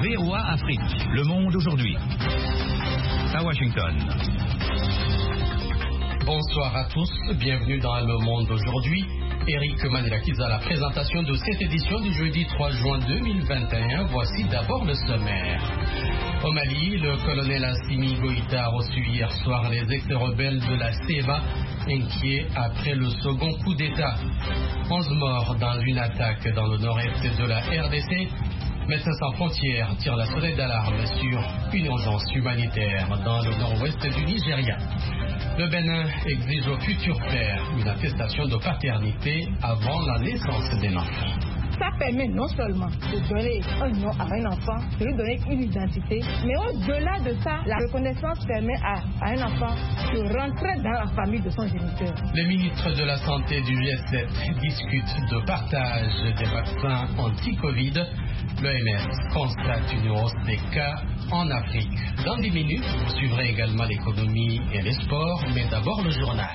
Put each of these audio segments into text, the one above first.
VOA Afrique, le monde aujourd'hui. À Washington. Bonsoir à tous, bienvenue dans Le Monde aujourd'hui. Eric Manelakiza à la présentation de cette édition du jeudi 3 juin 2021. Voici d'abord le sommaire. Au Mali, le colonel Assimi Goïta a reçu hier soir les ex-rebelles de la CEMA, inquiets après le second coup d'État. 11 morts dans une attaque dans le nord-est de la RDC. Médecins sans frontières tire la sonnette d'alarme sur une urgence humanitaire dans le nord-ouest du Nigeria. Le Bénin exige au futur père une attestation de paternité avant la naissance d'un enfant. Ça permet non seulement de donner un nom à un enfant, de lui donner une identité, mais au-delà de ça, la reconnaissance permet à un enfant de rentrer dans la famille de son géniteur. Les ministres de la Santé du G7 discutent de partage des vaccins anti-Covid. L'OMS constate une hausse des cas en Afrique. Dans 10 minutes, vous suivrez également l'économie et les sports, mais d'abord le journal.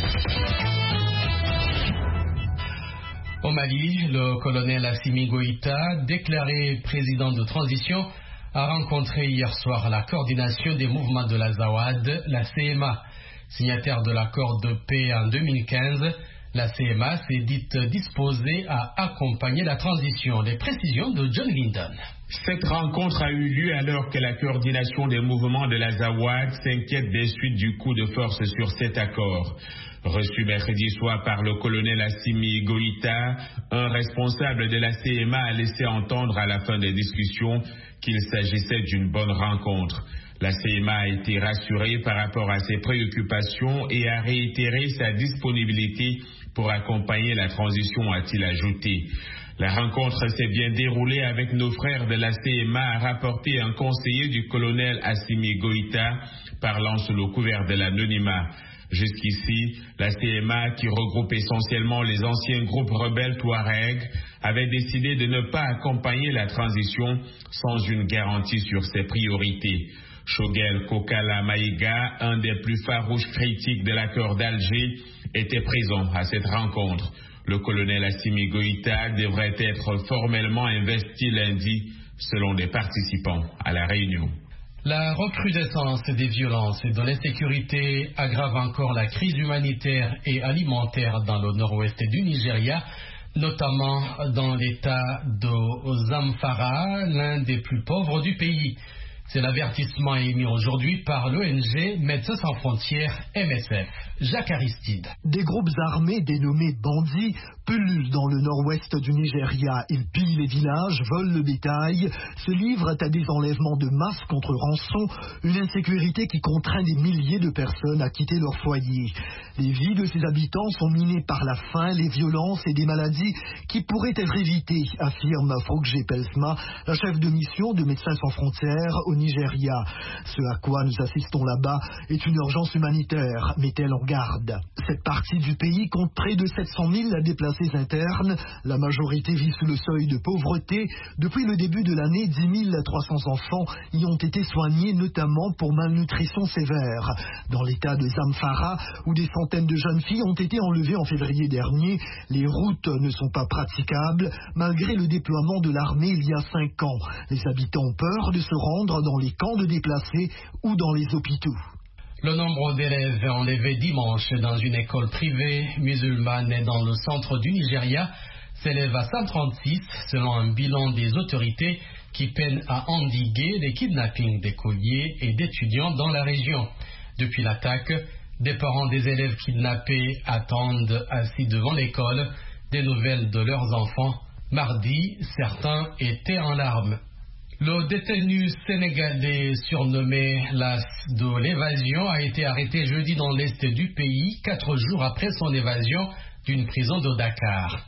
Au Mali, le colonel Assimi Goïta, déclaré président de transition, a rencontré hier soir la coordination des mouvements de la ZAWAD, la CMA. Signataire de l'accord de paix en 2015, la CMA s'est dite disposée à accompagner la transition. Les précisions de John Linden. Cette rencontre a eu lieu alors que la coordination des mouvements de la ZAWAD s'inquiète des suites du coup de force sur cet accord. Reçu mercredi soir par le colonel Assimi Goïta, un responsable de la CMA a laissé entendre à la fin des discussions qu'il s'agissait d'une bonne rencontre. La CMA a été rassurée par rapport à ses préoccupations et a réitéré sa disponibilité pour accompagner la transition, a-t-il ajouté. La rencontre s'est bien déroulée avec nos frères de la CMA, a rapporté un conseiller du colonel Assimi Goïta, parlant sous le couvert de l'anonymat. Jusqu'ici, la CMA, qui regroupe essentiellement les anciens groupes rebelles Touareg, avait décidé de ne pas accompagner la transition sans une garantie sur ses priorités. Shogel Kokala Maïga, un des plus farouches critiques de l'accord d'Alger, était présent à cette rencontre. Le colonel Assimi Goïta devrait être formellement investi lundi, selon des participants à la réunion. La recrudescence des violences et de l'insécurité aggrave encore la crise humanitaire et alimentaire dans le nord-ouest du Nigeria, notamment dans l'état de Zamfara, l'un des plus pauvres du pays. C'est l'avertissement émis aujourd'hui par l'ONG Médecins sans frontières MSF. Jacques Aristide. Des groupes armés dénommés bandits pullulent dans le nord-ouest du Nigeria. Ils pillent les villages, volent le bétail, se livrent à des enlèvements de masse contre rançon, une insécurité qui contraint des milliers de personnes à quitter leur foyer. Les vies de ces habitants sont minées par la faim, les violences et des maladies qui pourraient être évitées, affirme Fogje Pelsma, la chef de mission de Médecins sans frontières au Nigeria. Ce à quoi nous assistons là-bas est une urgence humanitaire, met-elle en garde. Cette partie du pays compte près de 700 000 déplacés internes. La majorité vit sous le seuil de pauvreté. Depuis le début de l'année, 10 300 enfants y ont été soignés, notamment pour malnutrition sévère. Dans l'état de Zamfara, où des centaines de jeunes filles ont été enlevées en février dernier, les routes ne sont pas praticables, malgré le déploiement de l'armée il y a 5 ans. Les habitants ont peur de se rendre dans les camps de déplacés ou dans les hôpitaux. Le nombre d'élèves enlevés dimanche dans une école privée musulmane dans le centre du Nigeria s'élève à 136 selon un bilan des autorités qui peinent à endiguer les kidnappings d'écoliers et d'étudiants dans la région. Depuis l'attaque, des parents des élèves kidnappés attendent assis devant l'école des nouvelles de leurs enfants. Mardi, certains étaient en larmes. Le détenu sénégalais surnommé l'As de l'évasion a été arrêté jeudi dans l'est du pays, 4 jours après son évasion d'une prison de Dakar.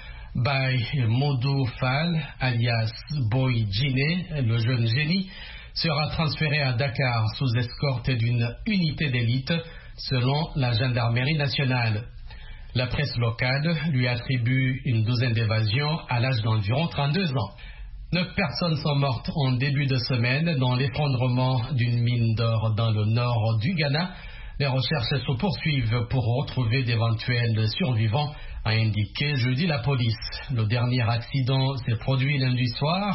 Baye Modou Fall, alias Boy Djiné, le jeune génie, sera transféré à Dakar sous escorte d'une unité d'élite, selon la gendarmerie nationale. La presse locale lui attribue une douzaine d'évasions à l'âge d'environ 32 ans. 9 personnes sont mortes en début de semaine dans l'effondrement d'une mine d'or dans le nord du Ghana. Les recherches se poursuivent pour retrouver d'éventuels survivants, a indiqué jeudi la police. Le dernier accident s'est produit lundi soir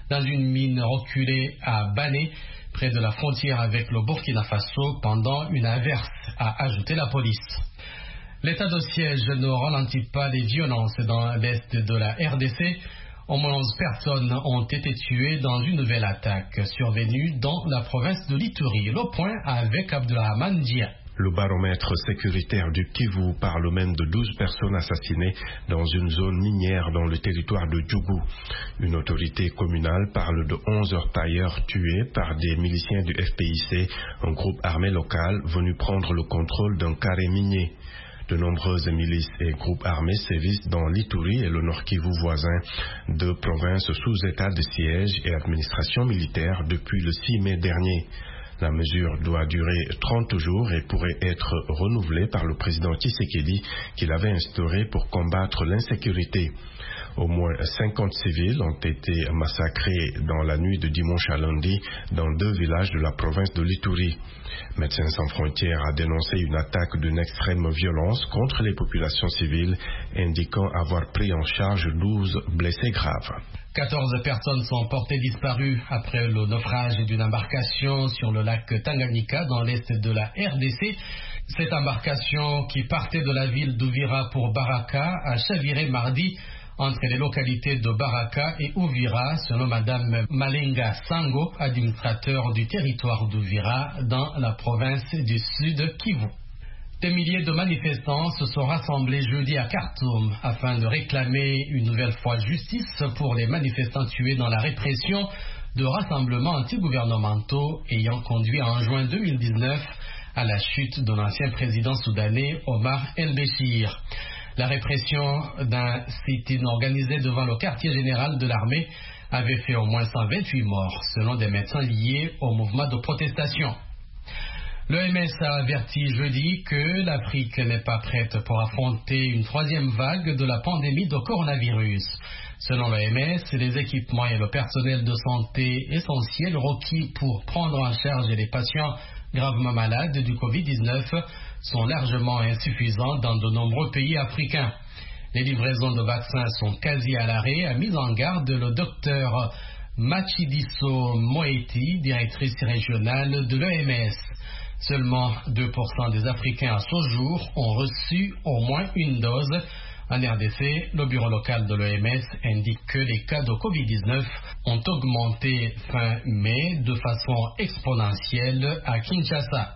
dans une mine reculée à Bané, près de la frontière avec le Burkina Faso, pendant une averse, a ajouté la police. L'état de siège ne ralentit pas les violences dans l'est de la RDC. Au moins 11 personnes ont été tuées dans une nouvelle attaque survenue dans la province de l'Ituri. Le point avec Abdelrahman Dia. Le baromètre sécuritaire du Kivu parle même de 12 personnes assassinées dans une zone minière dans le territoire de Djougou. Une autorité communale parle de 11 orpailleurs tués par des miliciens du FPIC, un groupe armé local venu prendre le contrôle d'un carré minier. De nombreuses milices et groupes armés sévissent dans l'Ituri et le Nord Kivu voisin, deux provinces sous état de siège et administration militaire depuis le 6 mai dernier. La mesure doit durer 30 jours et pourrait être renouvelée par le président Tshisekedi qui l'avait instaurée pour combattre l'insécurité. Au moins 50 civils ont été massacrés dans la nuit de dimanche à lundi dans 2 villages de la province de l'Ituri. Médecins sans frontières a dénoncé une attaque d'une extrême violence contre les populations civiles, indiquant avoir pris en charge 12 blessés graves. 14 personnes sont portées disparues après le naufrage d'une embarcation sur le lac Tanganyika dans l'est de la RDC. Cette embarcation qui partait de la ville d'Ouvira pour Baraka a chaviré mardi entre les localités de Baraka et Ouvira, selon Madame Malenga Sango, administrateur du territoire d'Ouvira dans la province du Sud Kivu. Des milliers de manifestants se sont rassemblés jeudi à Khartoum afin de réclamer une nouvelle fois justice pour les manifestants tués dans la répression de rassemblements antigouvernementaux ayant conduit en juin 2019 à la chute de l'ancien président soudanais Omar el-Béchir. La répression d'un sit-in organisé devant le quartier général de l'armée avait fait au moins 128 morts, selon des médecins liés au mouvement de protestation. L'OMS a averti jeudi que l'Afrique n'est pas prête pour affronter une 3e vague de la pandémie de coronavirus. Selon l'OMS, les équipements et le personnel de santé essentiels requis pour prendre en charge les patients gravement malades du Covid-19 sont largement insuffisants dans de nombreux pays africains. Les livraisons de vaccins sont quasi à l'arrêt, a mis en garde le docteur Matshidiso Moeti, directrice régionale de l'OMS. Seulement 2% des Africains à ce jour ont reçu au moins une dose. En RDC, le bureau local de l'OMS indique que les cas de Covid-19 ont augmenté fin mai de façon exponentielle à Kinshasa.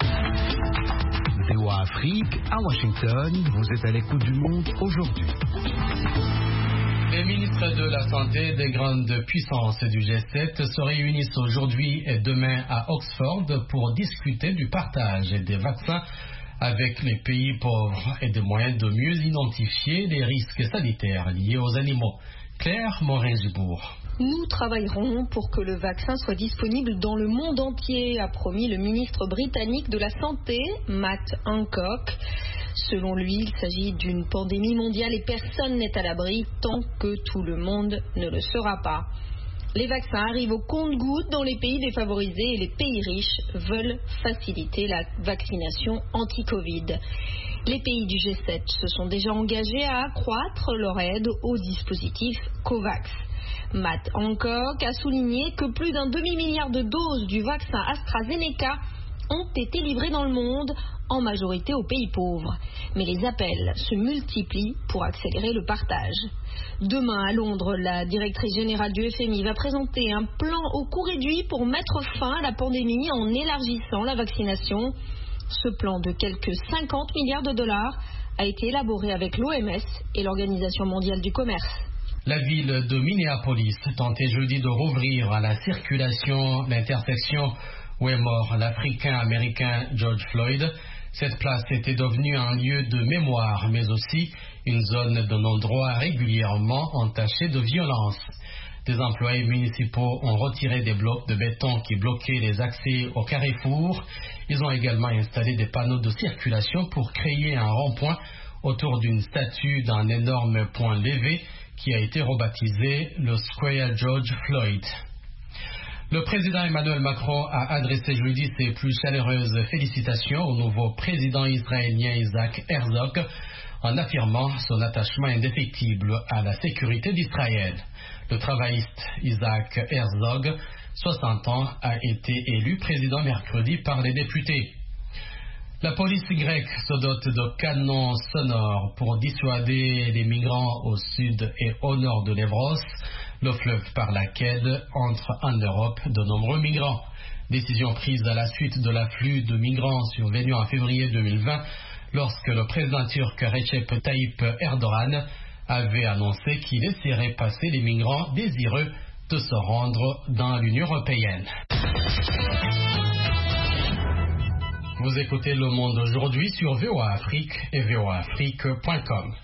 VOA Afrique, à Washington, vous êtes à l'écoute du monde aujourd'hui. Les ministres de la Santé des grandes puissances du G7 se réunissent aujourd'hui et demain à Oxford pour discuter du partage des vaccins avec les pays pauvres et des moyens de mieux identifier les risques sanitaires liés aux animaux. Claire Morin-Gibourg. Nous travaillerons pour que le vaccin soit disponible dans le monde entier, a promis le ministre britannique de la Santé, Matt Hancock. Selon lui, il s'agit d'une pandémie mondiale et personne n'est à l'abri tant que tout le monde ne le sera pas. Les vaccins arrivent au compte-gouttes dans les pays défavorisés et les pays riches veulent faciliter la vaccination anti-Covid. Les pays du G7 se sont déjà engagés à accroître leur aide au dispositif COVAX. Matt Hancock a souligné que plus d'un demi-milliard de doses du vaccin AstraZeneca ont été livrées dans le monde, en majorité aux pays pauvres. Mais les appels se multiplient pour accélérer le partage. Demain à Londres, la directrice générale du FMI va présenter un plan au coût réduit pour mettre fin à la pandémie en élargissant la vaccination. Ce plan de quelques 50 milliards de dollars a été élaboré avec l'OMS et l'Organisation mondiale du commerce. La ville de Minneapolis tentait jeudi de rouvrir à la circulation l'intersection où est mort l'Africain-Américain George Floyd. Cette place était devenue un lieu de mémoire, mais aussi une zone de non-droit régulièrement entachée de violence. Des employés municipaux ont retiré des blocs de béton qui bloquaient les accès au carrefour. Ils ont également installé des panneaux de circulation pour créer un rond-point autour d'une statue d'un énorme point levé qui a été rebaptisé le Square George Floyd. Le président Emmanuel Macron a adressé jeudi ses plus chaleureuses félicitations au nouveau président israélien Isaac Herzog en affirmant son attachement indéfectible à la sécurité d'Israël. Le travailliste Isaac Herzog, 60 ans, a été élu président mercredi par les députés. La police grecque se dote de canons sonores pour dissuader les migrants au sud et au nord de l'Evros, le fleuve par lequel entrent en Europe de nombreux migrants. Décision prise à la suite de l'afflux de migrants survenu en février 2020, lorsque le président turc Recep Tayyip Erdogan avait annoncé qu'il laisserait passer les migrants désireux de se rendre dans l'Union européenne. Vous écoutez Le Monde aujourd'hui sur VOA Afrique et voaafrique.com.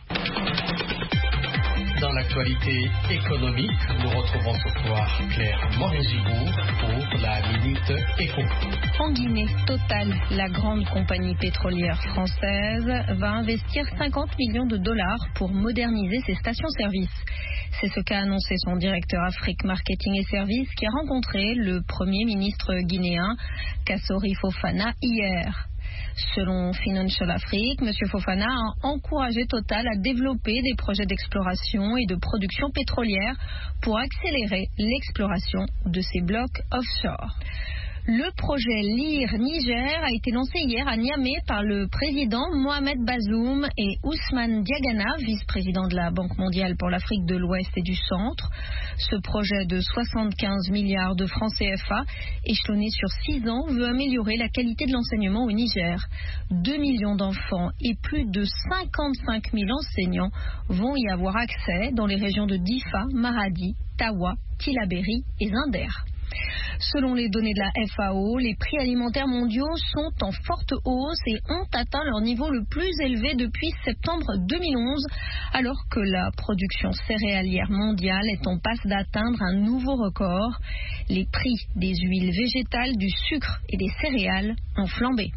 Dans l'actualité économique, nous retrouvons ce soir Claire Morin-Gibourg pour la Minute Éco. En Guinée, Total, la grande compagnie pétrolière française, va investir 50 millions de dollars pour moderniser ses stations-service. C'est ce qu'a annoncé son directeur Afrique Marketing et Services qui a rencontré le Premier ministre guinéen Kassori Fofana hier. Selon Financial Afrique, M. Fofana a encouragé Total à développer des projets d'exploration et de production pétrolière pour accélérer l'exploration de ces blocs offshore. Le projet LIR Niger a été lancé hier à Niamey par le président Mohamed Bazoum et Ousmane Diagana, vice-président de la Banque mondiale pour l'Afrique de l'Ouest et du Centre. Ce projet de 75 milliards de francs CFA, échelonné sur 6 ans, veut améliorer la qualité de l'enseignement au Niger. 2 millions d'enfants et plus de 55 000 enseignants vont y avoir accès dans les régions de Difa, Maradi, Tawa, Tillabéri et Zinder. Selon les données de la FAO, les prix alimentaires mondiaux sont en forte hausse et ont atteint leur niveau le plus élevé depuis septembre 2011, alors que la production céréalière mondiale est en passe d'atteindre un nouveau record. Les prix des huiles végétales, du sucre et des céréales ont flambé.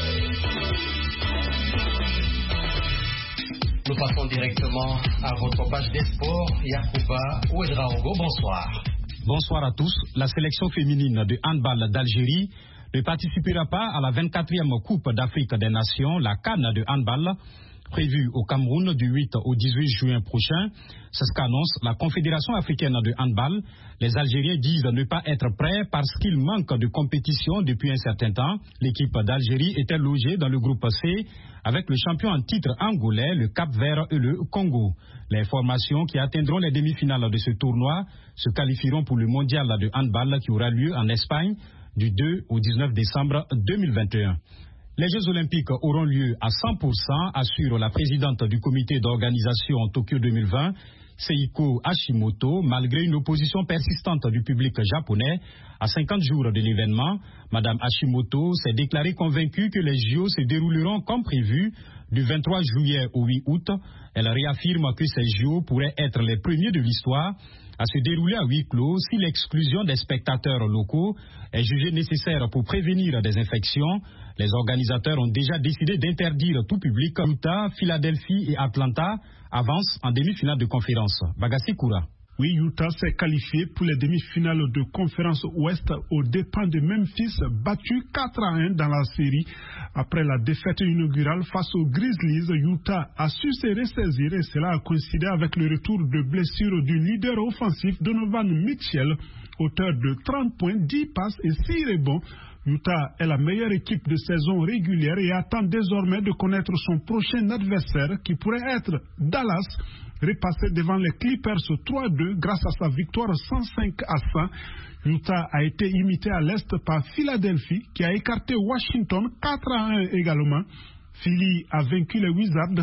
Nous passons directement à votre page des sports. Yacouba Ouedraogo, bonsoir. Bonsoir à tous. La sélection féminine de handball d'Algérie ne participera pas à la 24e Coupe d'Afrique des Nations, la CAN de handball, prévue au Cameroun du 8 au 18 juin prochain. C'est ce qu'annonce la Confédération africaine de handball. Les Algériens disent ne pas être prêts parce qu'il manque de compétition depuis un certain temps. L'équipe d'Algérie était logée dans le groupe C avec le champion en titre angolais, le Cap-Vert et le Congo. Les formations qui atteindront les demi-finales de ce tournoi se qualifieront pour le mondial de handball qui aura lieu en Espagne du 2 au 19 décembre 2021. Les Jeux Olympiques auront lieu à 100%, assure la présidente du comité d'organisation Tokyo 2020, Seiko Hashimoto. Malgré une opposition persistante du public japonais, à 50 jours de l'événement, Madame Hashimoto s'est déclarée convaincue que les JO se dérouleront comme prévu du 23 juillet au 8 août. Elle réaffirme que ces JO pourraient être les premiers de l'histoire à se dérouler à huis clos si l'exclusion des spectateurs locaux est jugée nécessaire pour prévenir des infections. Les organisateurs ont déjà décidé d'interdire tout public. Utah, Philadelphie et Atlanta avancent en demi-finale de conférence. Bagassi Koura. Oui, Utah s'est qualifié pour les demi-finales de conférence Ouest aux dépens de Memphis, battu 4-1 dans la série. Après la défaite inaugurale face aux Grizzlies, Utah a su se ressaisir et cela a coïncidé avec le retour de blessure du leader offensif Donovan Mitchell, auteur de 30 points, 10 passes et 6 rebonds. Utah est la meilleure équipe de saison régulière et attend désormais de connaître son prochain adversaire qui pourrait être Dallas, repassé devant les Clippers 3-2 grâce à sa victoire 105-100. Utah a été imité à l'Est par Philadelphie qui a écarté Washington 4-1 également. Philly a vaincu les Wizards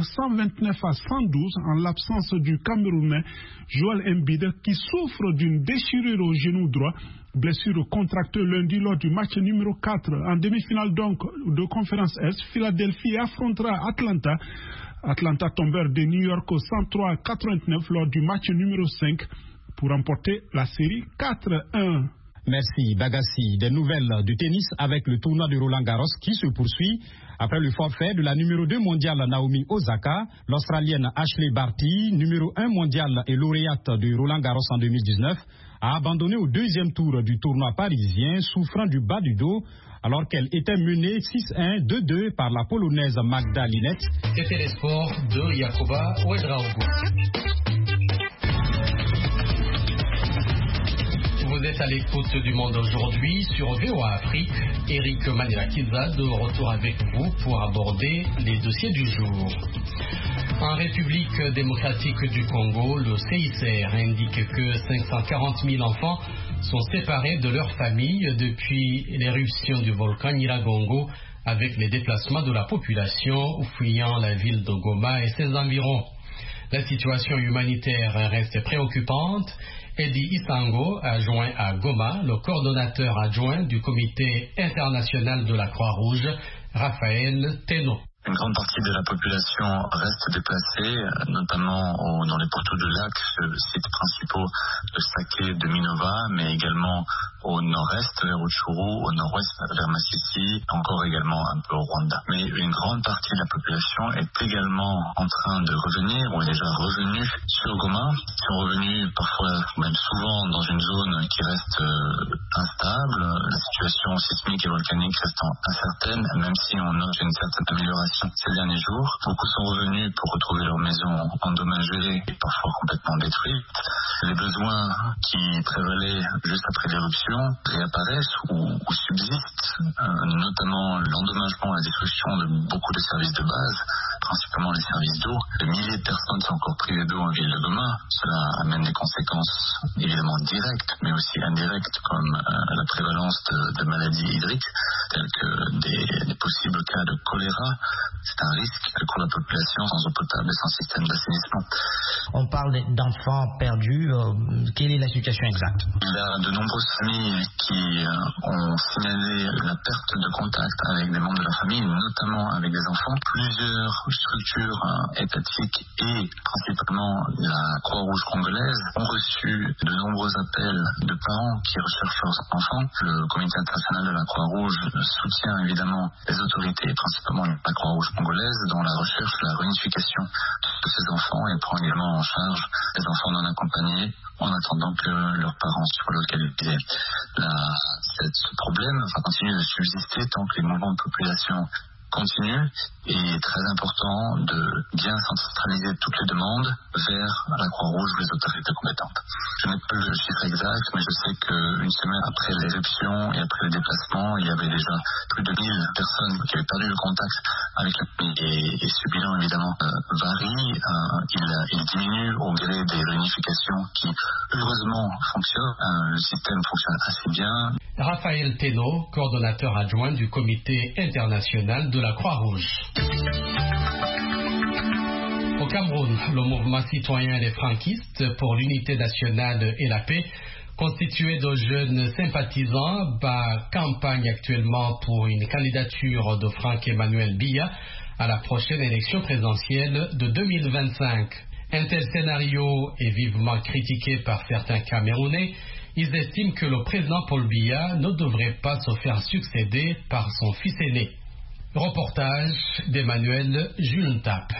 129-112 en l'absence du Camerounais Joel Embiid qui souffre d'une déchirure au genou droit, blessure contractée lundi lors du match numéro 4 en demi-finale donc de conférence Est. Philadelphie affrontera Atlanta. Atlanta tombeur de New York 103-89 lors du match numéro 5 pour remporter la série 4-1. Merci Bagassi. Des nouvelles du tennis avec le tournoi de Roland Garros qui se poursuit. Après le forfait de la numéro 2 mondiale Naomi Osaka, l'Australienne Ashley Barty, numéro 1 mondiale et lauréate de Roland Garros en 2019, a abandonné au deuxième tour du tournoi parisien, souffrant du bas du dos, alors qu'elle était menée 6-1, 2-2 par la Polonaise Magda Linette. C'était les sports de Yacoba Ouedraogo. Vous êtes à l'écoute du Monde aujourd'hui sur VOA Afrique. Eric Manila-Kiza de retour avec vous pour aborder les dossiers du jour. En République démocratique du Congo, le CICR indique que 540 000 enfants sont séparés de leur famille depuis l'éruption du volcan Nyiragongo, avec les déplacements de la population fuyant la ville de Goma et ses environs. La situation humanitaire reste préoccupante. Eddie Isango, adjoint à Goma, le coordonnateur adjoint du comité international de la Croix-Rouge, Raphaël Teno. Une grande partie de la population reste déplacée, notamment dans les poteaux de lac, sites principaux de Sake, de Minova, mais également au nord-est vers Rutshuru, au nord-ouest vers Masisi, encore également un peu au Rwanda. Mais une grande partie de la population est également en train de revenir, ou est déjà revenue sur Goma. Ils sont revenus parfois, même souvent, dans une zone qui reste instable. La situation sismique et volcanique reste incertaine, même si on note une certaine amélioration ces derniers jours. Beaucoup sont revenus pour retrouver leur maison endommagée et parfois complètement détruite. Les besoins qui prévalaient juste après l'éruption réapparaissent ou subsistent, notamment l'endommagement et la destruction de beaucoup de services de base, principalement les services d'eau. Des milliers de personnes sont encore privées d'eau en ville de Goma. Cela amène des conséquences évidemment directes, mais aussi indirectes, comme la prévalence de maladies hydriques, telles que des possibles cas de choléra. C'est un risque pour la population sans eau potable et sans système d'assainissement. On parle d'enfants perdus. Quelle est la situation exacte? Il y a de nombreuses familles qui ont signalé la perte de contact avec des membres de la famille, notamment avec des enfants. Plusieurs structures étatiques et principalement la Croix-Rouge congolaise ont reçu de nombreux appels de parents qui recherchent leurs enfants. Le comité international de la Croix-Rouge soutient évidemment les autorités, principalement la Croix-Rouge congolaise, dans la recherche et la réunification de ces enfants et prend également en charge les enfants non accompagnés en attendant que leurs parents soient localisés. Ce problème va continuer de subsister tant que les mouvements de population continuent, et il est très important de bien centraliser toutes les demandes vers la Croix-Rouge ou les autorités compétentes. Je n'ai pas le chiffre exact, mais je sais qu'une semaine après l'éruption et après le déplacement, il y avait déjà plus de 1000 personnes qui avaient perdu le contact avec la famille. Et ce bilan, évidemment, varie. Il diminue au gré des réunifications qui, heureusement, fonctionnent. Le système fonctionne assez bien. Raphaël Teno, coordonnateur adjoint du comité international de la Croix-Rouge. Au Cameroun, le mouvement citoyen des franquistes pour l'unité nationale et la paix, constitué de jeunes sympathisants, campagne actuellement pour une candidature de Franck Emmanuel Biya à la prochaine élection présidentielle de 2025. Un tel scénario est vivement critiqué par certains Camerounais. Ils estiment que le président Paul Biya ne devrait pas se faire succéder par son fils aîné. Reportage d'Emmanuel Julentap.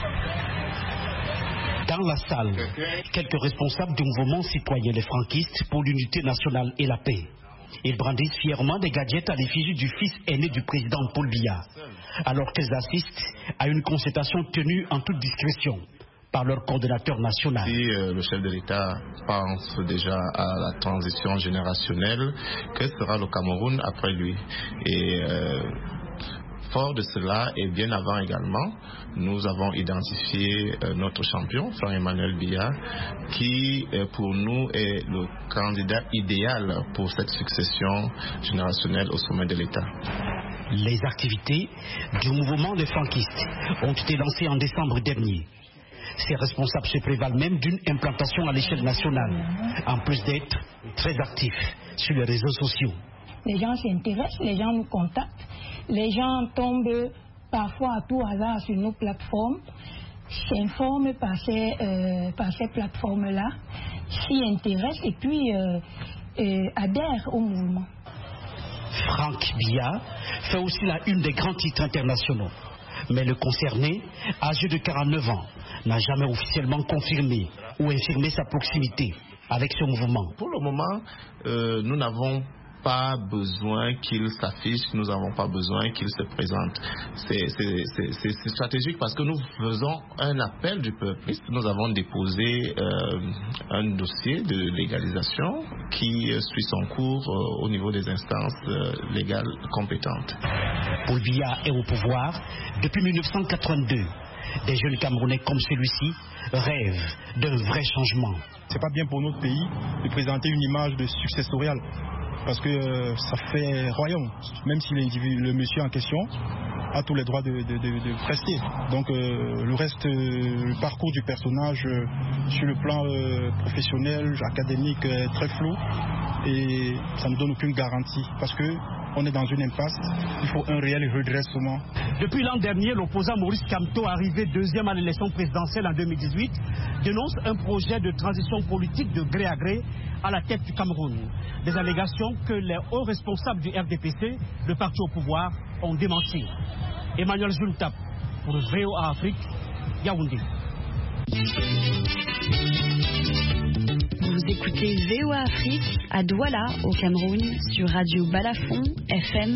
Dans la salle, quelques responsables du mouvement citoyen les franquistes pour l'unité nationale et la paix. Ils brandissent fièrement des gadgets à l'effigie du fils aîné du président Paul Biya, alors qu'ils assistent à une concertation tenue en toute discrétion par leur coordonnateur national. Si le chef de l'État pense déjà à la transition générationnelle, que sera le Cameroun après lui? Et fort de cela, et bien avant également, nous avons identifié notre champion, Franck Emmanuel Biya, qui pour nous est le candidat idéal pour cette succession générationnelle au sommet de l'État. Les activités du mouvement des franquistes ont été lancées en décembre dernier. Ces responsables se prévalent même d'une implantation à l'échelle nationale, en plus d'être très actifs sur les réseaux sociaux. Les gens s'intéressent, les gens nous contactent, les gens tombent parfois à tout hasard sur nos plateformes, s'informent par ces plateformes-là, s'y intéressent et puis adhèrent au mouvement. Franck Biya fait aussi la une des grands titres internationaux. Mais le concerné, âgé de 49 ans, n'a jamais officiellement confirmé ou infirmé sa proximité avec ce mouvement. Pour le moment, nous n'avons pas besoin qu'il s'affiche, nous n'avons pas besoin qu'il se présente. C'est stratégique parce que nous faisons un appel du peuple. Nous avons déposé un dossier de légalisation qui suit son cours au niveau des instances légales compétentes. Paul Biya est au pouvoir depuis 1982. Des jeunes Camerounais comme celui-ci rêvent d'un vrai changement. C'est pas bien pour notre pays de présenter une image de successorial. Parce que ça fait royaume, même si le monsieur en question a tous les droits de prester. Donc le reste, le parcours du personnage sur le plan professionnel, académique, est très flou et ça ne donne aucune garantie parce que on est dans une impasse, il faut un réel redressement. Depuis l'an dernier, l'opposant Maurice Kamto, arrivé deuxième à l'élection présidentielle en 2018, dénonce un projet de transition politique de gré à gré à la tête du Cameroun. Des allégations que les hauts responsables du RDPC, le parti au pouvoir, ont démenti. Emmanuel Juntap, pour VOA Afrique, Yaoundé. Vous écoutez VOA Afrique à Douala, au Cameroun, sur Radio Balafon, FM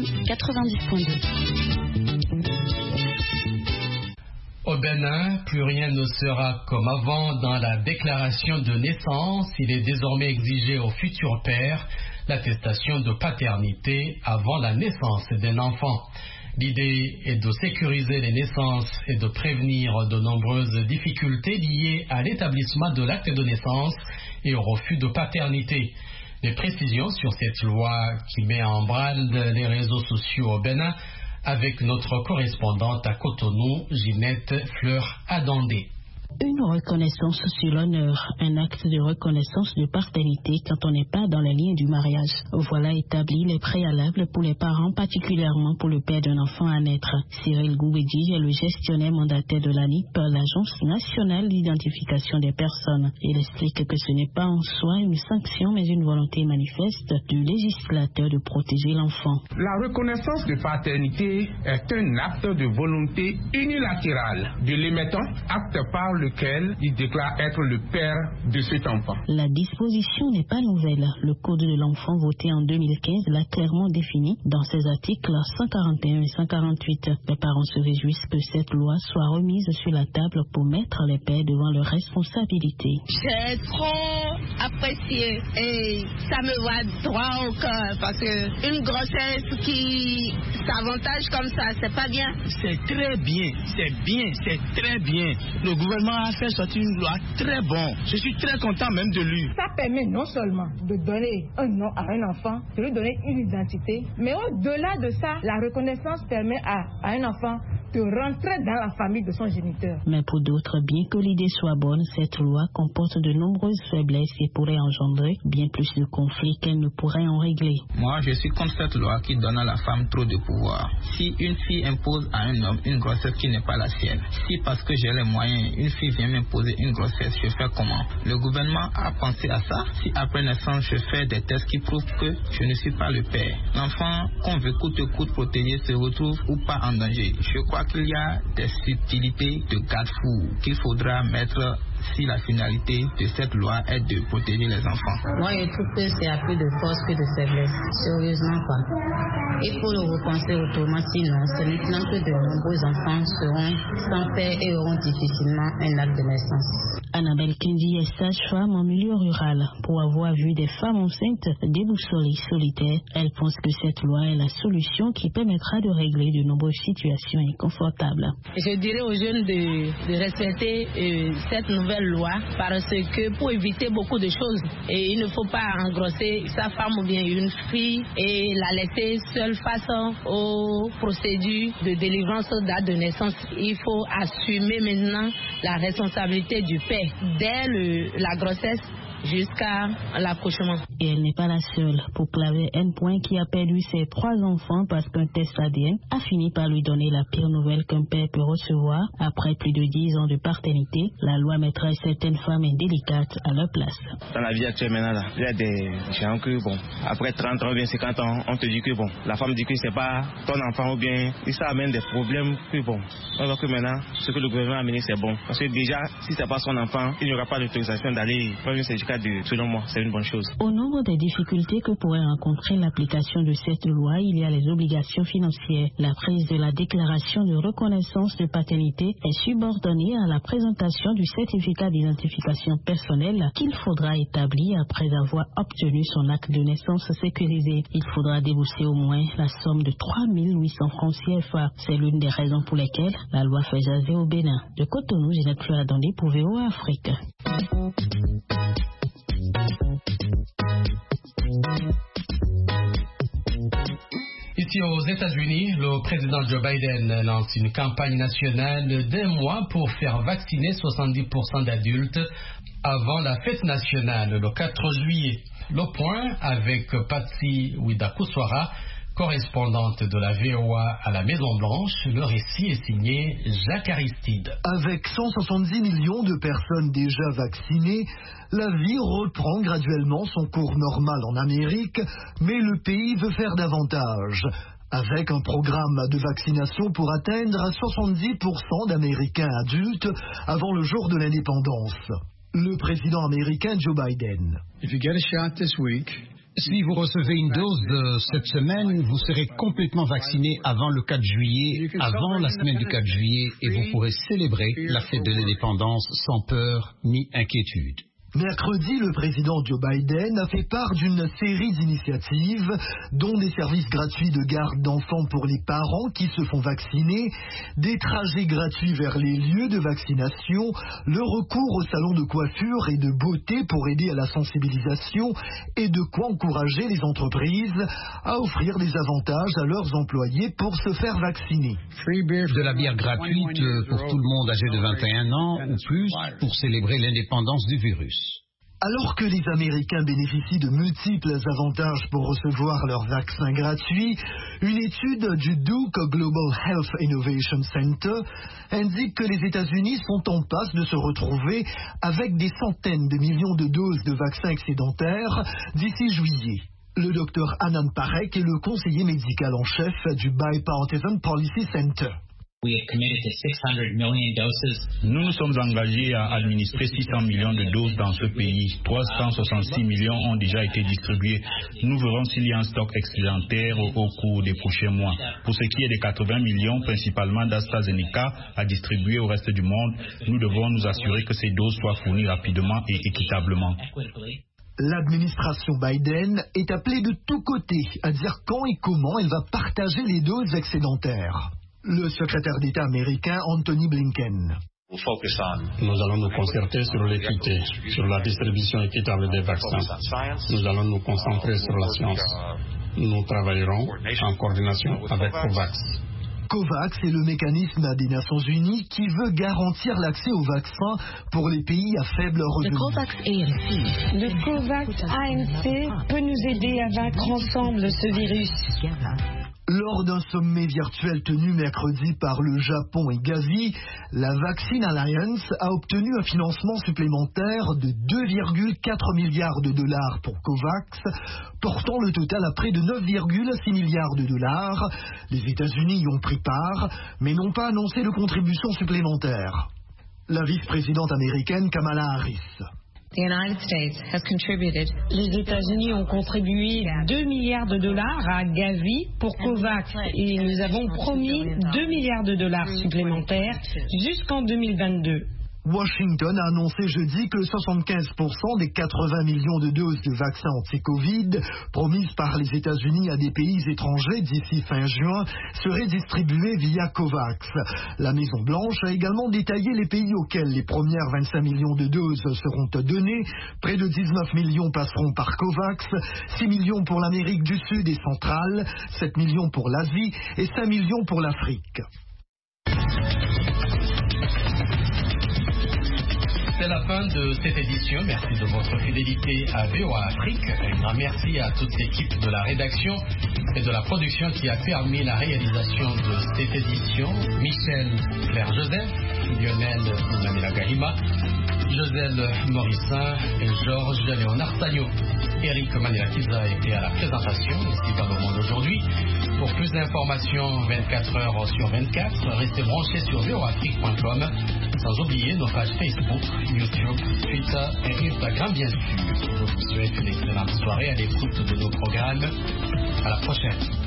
90.2. Au Bénin, plus rien ne sera comme avant dans la déclaration de naissance. Il est désormais exigé aux futurs pères l'attestation de paternité avant la naissance d'un enfant. L'idée est de sécuriser les naissances et de prévenir de nombreuses difficultés liées à l'établissement de l'acte de naissance et au refus de paternité. Des précisions sur cette loi qui met en branle les réseaux sociaux au Bénin avec notre correspondante à Cotonou, Ginette Fleur-Adandé. Une reconnaissance sur l'honneur, un acte de reconnaissance de paternité quand on n'est pas dans les liens du mariage. Voilà établi les préalables pour les parents, particulièrement pour le père d'un enfant à naître. Cyril Goubedi est le gestionnaire mandataire de l'ANIP, l'Agence nationale d'identification des personnes. Il explique que ce n'est pas en soi une sanction, mais une volonté manifeste du législateur de protéger l'enfant. La reconnaissance de paternité est un acte de volonté unilatérale de l'émettant, acte par lequel il déclare être le père de cet enfant. La disposition n'est pas nouvelle. Le Code de l'enfant voté en 2015 l'a clairement défini dans ses articles 141 et 148. Les parents se réjouissent que cette loi soit remise sur la table pour mettre les pères devant leurs responsabilités. J'ai trop apprécié et ça me va droit au cœur parce que une grossesse qui s'avantage comme ça, c'est pas bien. C'est très bien, c'est bien, c'est très bien. Le gouvernement a fait sortir une loi très bonne. Je suis très content même de lui. Ça permet non seulement de donner un nom à un enfant, de lui donner une identité, mais au-delà de ça, la reconnaissance permet à un enfant de rentrer dans la famille de son géniteur. Mais pour d'autres, bien que l'idée soit bonne, cette loi comporte de nombreuses faiblesses et pourrait engendrer bien plus de conflits qu'elle ne pourrait en régler. Moi, je suis contre cette loi qui donne à la femme trop de pouvoir. Si une fille impose à un homme une grossesse qui n'est pas la sienne, si parce que j'ai les moyens, une fille vient m'imposer une grossesse, je fais comment? Le gouvernement a pensé à ça. Si après naissance, je fais des tests qui prouvent que je ne suis pas le père, l'enfant qu'on veut coûte que coûte protéger se retrouve ou pas en danger. Je crois qu'il y a des subtilités de garde-fou qu'il faudra mettre si la finalité de cette loi est de protéger les enfants. Moi, je trouve que c'est à plus de force que de faiblesse. Sérieusement pas. Il faut le repenser autrement, sinon c'est maintenant que de nombreux enfants seront sans père et auront difficilement un acte de naissance. Annabelle Kendi est sage-femme en milieu rural. Pour avoir vu des femmes enceintes déboussolées, solitaires, elle pense que cette loi est la solution qui permettra de régler de nombreuses situations inconfortables. Je dirais aux jeunes de respecter cette nouvelle loi parce que pour éviter beaucoup de choses, et il ne faut pas engrosser sa femme ou bien une fille et la laisser seule face aux procédures de délivrance d'acte de naissance. Il faut assumer maintenant la responsabilité du père. Dès la grossesse, jusqu'à l'accouchement. Et elle n'est pas la seule. Pour Claver N. qui a perdu ses 3 enfants parce qu'un test ADN a fini par lui donner la pire nouvelle qu'un père peut recevoir. Après plus de 10 ans de paternité, la loi mettra certaines femmes indélicates à leur place. Dans la vie actuelle maintenant, il y a des gens que, après 30 ans ou bien 50 ans, on te dit que, la femme dit que c'est pas ton enfant ou bien, et ça amène des problèmes que, on voit que maintenant, ce que le gouvernement a amené, c'est bon. Parce que déjà, si c'est pas son enfant, il n'y aura pas d'autorisation d'aller dans un syndicat selon moi, c'est une bonne chose. Au nombre des difficultés que pourrait rencontrer l'application de cette loi, il y a les obligations financières. La prise de la déclaration de reconnaissance de paternité est subordonnée à la présentation du certificat d'identification personnelle qu'il faudra établir après avoir obtenu son acte de naissance sécurisé. Il faudra débourser au moins la somme de 3 800 francs CFA. C'est l'une des raisons pour lesquelles la loi fait jaser au Bénin. De Cotonou, Ginette Cloadandé pour VOA Afrique. Ici aux États-Unis, le président Joe Biden lance une campagne nationale d'1 mois pour faire vacciner 70% d'adultes avant la fête nationale le 4 juillet. Le point avec Patsy Widakuswara, correspondante de la VOA à la Maison-Blanche. Le récit est signé Jacques Aristide. Avec 170 millions de personnes déjà vaccinées, la vie reprend graduellement son cours normal en Amérique, mais le pays veut faire davantage. Avec un programme de vaccination pour atteindre 70% d'Américains adultes avant le jour de l'indépendance. Le président américain Joe Biden. Si vous recevez une dose cette semaine, vous serez complètement vacciné avant le 4 juillet, avant la semaine du 4 juillet, et vous pourrez célébrer la fête de l'indépendance sans peur ni inquiétude. Mercredi, le président Joe Biden a fait part d'une série d'initiatives, dont des services gratuits de garde d'enfants pour les parents qui se font vacciner, des trajets gratuits vers les lieux de vaccination, le recours aux salons de coiffure et de beauté pour aider à la sensibilisation et de quoi encourager les entreprises à offrir des avantages à leurs employés pour se faire vacciner. De la bière gratuite pour tout le monde âgé de 21 ans ou plus pour célébrer l'indépendance du virus. Alors que les Américains bénéficient de multiples avantages pour recevoir leur vaccin gratuit, une étude du Duke Global Health Innovation Center indique que les États-Unis sont en passe de se retrouver avec des centaines de millions de doses de vaccins excédentaires d'ici juillet. Le docteur Anand Parekh est le conseiller médical en chef du Bipartisan Policy Center. Nous nous sommes engagés à administrer 600 millions de doses dans ce pays. 366 millions ont déjà été distribués. Nous verrons s'il y a un stock excédentaire au cours des prochains mois. Pour ce qui est des 80 millions, principalement d'AstraZeneca, à distribuer au reste du monde, nous devons nous assurer que ces doses soient fournies rapidement et équitablement. L'administration Biden est appelée de tous côtés à dire quand et comment elle va partager les doses excédentaires. Le secrétaire d'État américain Anthony Blinken. Nous allons nous concerter sur l'équité, sur la distribution équitable des vaccins. Nous allons nous concentrer sur la science. Nous travaillerons en coordination avec COVAX. COVAX est le mécanisme des Nations Unies qui veut garantir l'accès aux vaccins pour les pays à faible revenu. Le COVAX ANC peut nous aider à vaincre ensemble ce virus. Lors d'un sommet virtuel tenu mercredi par le Japon et Gavi, la Vaccine Alliance a obtenu un financement supplémentaire de 2,4 milliards de dollars pour COVAX, portant le total à près de 9,6 milliards de dollars. Les États-Unis y ont pris part, mais n'ont pas annoncé de contribution supplémentaire. La vice-présidente américaine Kamala Harris. Les États-Unis ont contribué 2 milliards de dollars à Gavi pour COVAX et nous avons promis 2 milliards de dollars supplémentaires jusqu'en 2022. Washington a annoncé jeudi que 75% des 80 millions de doses de vaccins anti-Covid promises par les États-Unis à des pays étrangers d'ici fin juin seraient distribuées via COVAX. La Maison-Blanche a également détaillé les pays auxquels les premières 25 millions de doses seront données. Près de 19 millions passeront par COVAX, 6 millions pour l'Amérique du Sud et centrale, 7 millions pour l'Asie et 5 millions pour l'Afrique. c'est la fin de cette édition. Merci de votre fidélité à VOA Afrique. Un grand merci à toute l'équipe de la rédaction et de la production qui a permis la réalisation de cette édition. Michel Claire Joseph, Lionel Namila Gahima, Joselle Morissin et Georges Léonard Sagno. Eric Manilakiza était à la présentation ici dans le monde aujourd'hui. Pour plus d'informations 24 heures sur 24, restez branchés sur voafrique.com, sans oublier nos pages Facebook, YouTube, Twitter et Instagram bien sûr. Je vous souhaite une excellente soirée à l'écoute de nos programmes. À la prochaine.